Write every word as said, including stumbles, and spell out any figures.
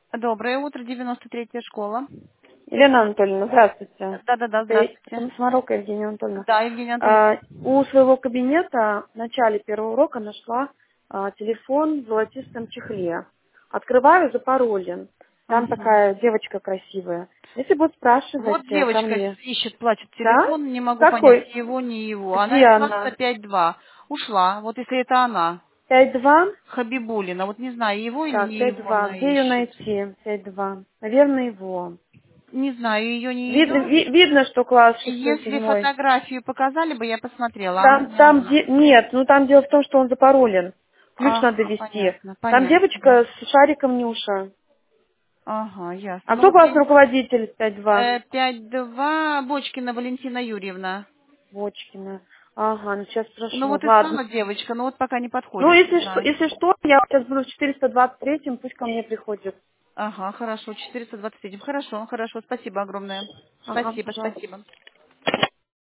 Доброе утро, девяносто третья школа. Елена Анатольевна, здравствуйте. Да-да-да, Это здравствуйте. Самсмарока Евгения Анатольевна. Да, Евгения Анатольевна. А, у своего кабинета в начале первого урока нашла а, телефон в золотистом чехле. Открываю, запаролен. Там Мгм. такая девочка красивая. Если будут спрашивать Вот э, ко девочка мне, ищет, плачет да? телефон, не могу понять, Какой? его, не его. Она Где из класса она? пять два. Ушла. Вот если это она, Пять два. Хабибулина. Вот не знаю, его или Так, не пять его два. она Где ее ищет. найти? Пять два. Наверное, его. Не знаю, ее, не Видно, ее. ви- видно, что класс шестой, Если седьмой. фотографию показали бы, я посмотрела. Она Там, не там, она. де- нет, ну там дело в том, что он запаролен. Ключ надо Ага, ввести. понятно, Там понятно. девочка с шариком Нюша. Ага, ясно. А Ну кто вот классный я... руководитель пять два? Э, пять два, Бочкина Валентина Юрьевна. Бочкина. Ага, ну сейчас Ну спрошу. вот Ладно. искала девочка, но вот пока не Ну, подходит, не если что, знаю. если что, я сейчас буду в четыреста двадцать третьем, пусть ко мне приходит. Ага, хорошо, четыреста двадцать один. Хорошо, хорошо, спасибо огромное. Ага, Спасибо, пожалуйста. спасибо.